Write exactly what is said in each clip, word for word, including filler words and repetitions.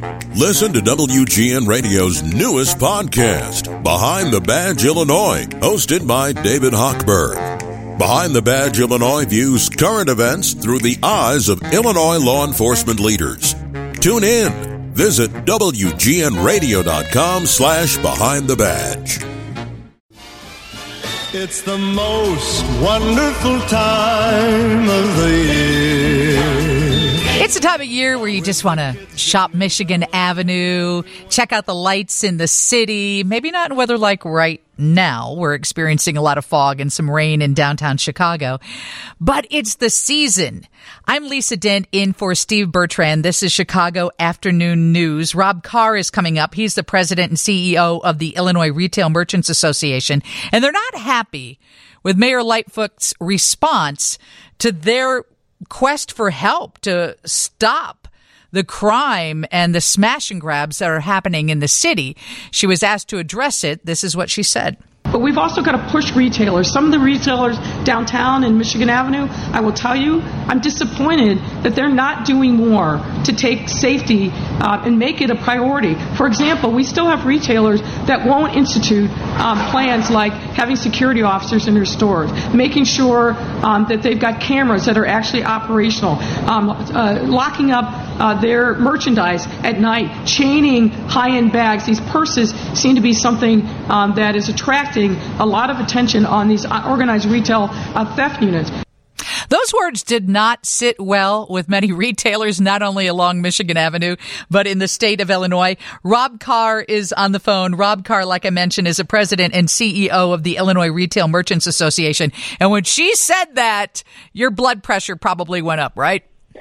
Listen to W G N Radio's newest podcast, Behind the Badge Illinois, hosted by David Hochberg. Behind the Badge Illinois views current events through the eyes of Illinois law enforcement leaders. Tune in. Visit W G N radio dot com slash behind the badge. It's the most wonderful time of the year. It's the time of year where you just want to shop Michigan Avenue, check out the lights in the city. Maybe not in weather like right now. We're experiencing a lot of fog and some rain in downtown Chicago. But it's the season. I'm Lisa Dent in for Steve Bertrand. This is Chicago Afternoon News. Rob Karr is coming up. He's the president and C E O of the Illinois Retail Merchants Association. And they're not happy with Mayor Lightfoot's response to their quest for help to stop the crime and the smash and grabs that are happening in the city. She was asked to address it. This is what she said. But we've also got to push retailers. Some of the retailers downtown in Michigan Avenue, I will tell you, I'm disappointed that they're not doing more to take safety uh, and make it a priority. For example, we still have retailers that won't institute um, plans like having security officers in their stores, making sure um, that they've got cameras that are actually operational, um, uh, locking up uh, their merchandise at night, chaining high-end bags. These purses seem to be something um, that is attracting a lot of attention on these organized retail uh, theft units. Those words did not sit well with many retailers, not only along Michigan Avenue, but in the state of Illinois. Rob Karr is on the phone. Rob Karr, like I mentioned, is the president and C E O of the Illinois Retail Merchants Association. And when she said that, your blood pressure probably went up, right?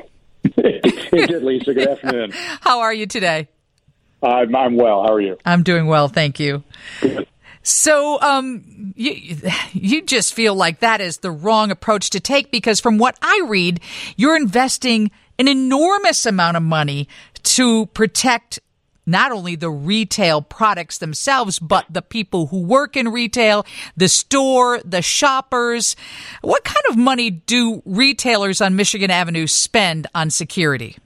It did, Lisa. Good afternoon. How are you today? I'm, I'm well. How are you? I'm doing well, thank you. Good. So um, you, you just feel like that is the wrong approach to take because from what I read, you're investing an enormous amount of money to protect not only the retail products themselves, but the people who work in retail, the store, the shoppers. What kind of money do retailers on Michigan Avenue spend on security?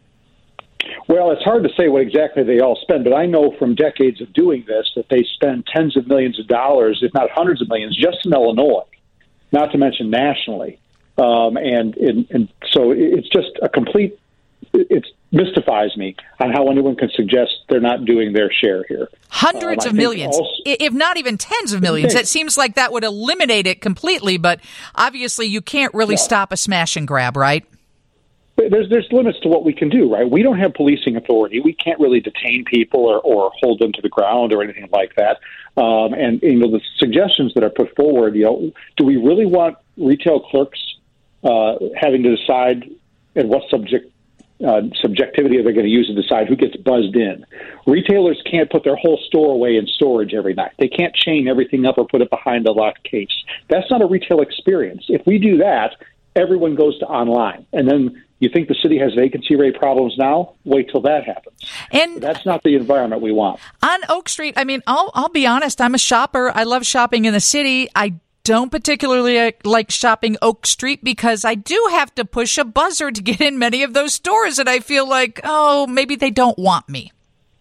Well, it's hard to say what exactly they all spend, but I know from decades of doing this that they spend tens of millions of dollars, if not hundreds of millions, just in Illinois, not to mention nationally. Um, and, and, and so it's just a complete, it mystifies me on how anyone can suggest they're not doing their share here. Hundreds um, of millions, also, if not even tens of millions. It seems like that would eliminate it completely, but obviously you can't really no. stop a smash and grab, right? There's there's limits to what we can do, right? We don't have policing authority. We can't really detain people or, or hold them to the ground or anything like that. Um, and you know the suggestions that are put forward, you know, do we really want retail clerks uh, having to decide at what subject uh, subjectivity are they going to use to decide who gets buzzed in? Retailers can't put their whole store away in storage every night. They can't chain everything up or put it behind a locked case. That's not a retail experience. If we do that, everyone goes to online, and then you think the city has vacancy rate problems now? Wait till that happens. And that's not the environment we want. On Oak Street, I mean, I'll, I'll be honest, I'm a shopper. I love shopping in the city. I don't particularly like shopping Oak Street because I do have to push a buzzer to get in many of those stores, and I feel like, oh, maybe they don't want me.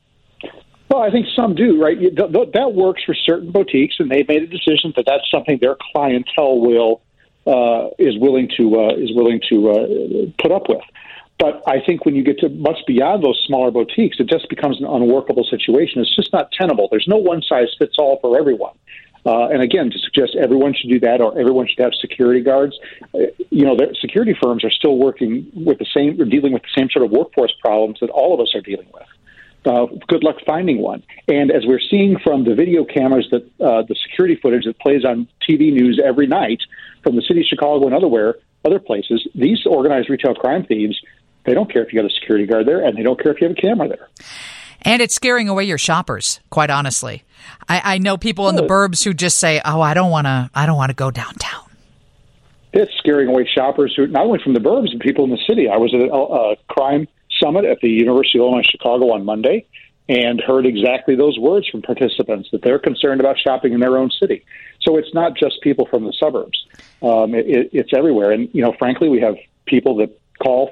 Well, I think some do, right? That works for certain boutiques, and they've made a decision that that's something their clientele will Uh, is willing to uh, is willing to uh, put up with. But I think when you get to much beyond those smaller boutiques, it just becomes an unworkable situation. It's just not tenable. There's no one size fits all for everyone. Uh, and again, to suggest everyone should do that or everyone should have security guards, uh, you know, the security firms are still working with the same, or dealing with the same sort of workforce problems that all of us are dealing with. Uh, good luck finding one. And as we're seeing from the video cameras, that uh, the security footage that plays on T V news every night from the city of Chicago and otherwhere, other places, these organized retail crime thieves, they don't care if you got a security guard there, and they don't care if you have a camera there. And it's scaring away your shoppers, quite honestly. I, I know people in the burbs who just say, "Oh, I don't want to. I don't want to go downtown." It's scaring away shoppers who not only from the burbs, but people in the city. I was at a, a crime summit at the University of Illinois Chicago on Monday and heard exactly those words from participants, that they're concerned about shopping in their own city. So it's not just people from the suburbs. Um, it, it's everywhere. And, you know, frankly, we have people that call from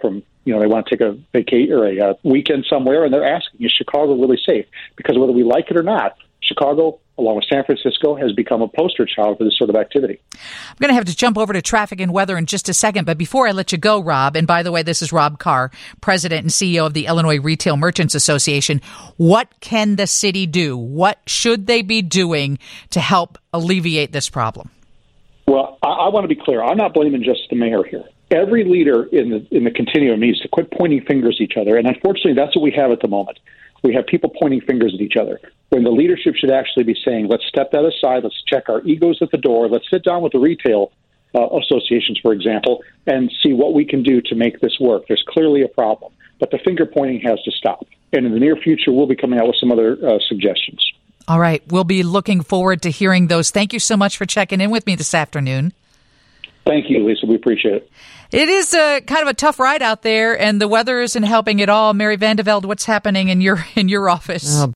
you know, they want to take a vacation or a uh, weekend somewhere, and they're asking, is Chicago really safe? Because whether we like it or not, Chicago, along with San Francisco, has become a poster child for this sort of activity. I'm going to have to jump over to traffic and weather in just a second. But before I let you go, Rob, and by the way, this is Rob Carr, President and C E O of the Illinois Retail Merchants Association. What can the city do? What should they be doing to help alleviate this problem? Well, I, I want to be clear. I'm not blaming just the mayor here. Every leader in the in the continuum needs to quit pointing fingers at each other. And unfortunately, that's what we have at the moment. We have people pointing fingers at each other when the leadership should actually be saying, let's step that aside. Let's check our egos at the door. Let's sit down with the retail uh, associations, for example, and see what we can do to make this work. There's clearly a problem, but the finger pointing has to stop. And in the near future, we'll be coming out with some other uh, suggestions. All right. We'll be looking forward to hearing those. Thank you so much for checking in with me this afternoon. Thank you, Lisa. We appreciate it. It is a kind of a tough ride out there, and the weather isn't helping at all. Mary Vandeveld, what's happening in your in your office? Oh,